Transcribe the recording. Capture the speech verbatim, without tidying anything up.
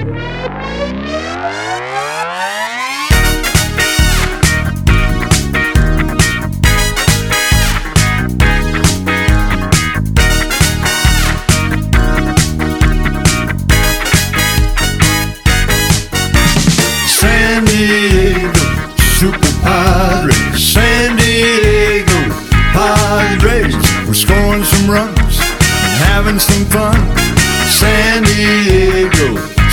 San Diego, Super Padres, San Diego Padres. We're scoring some runs and having some fun. San Diego.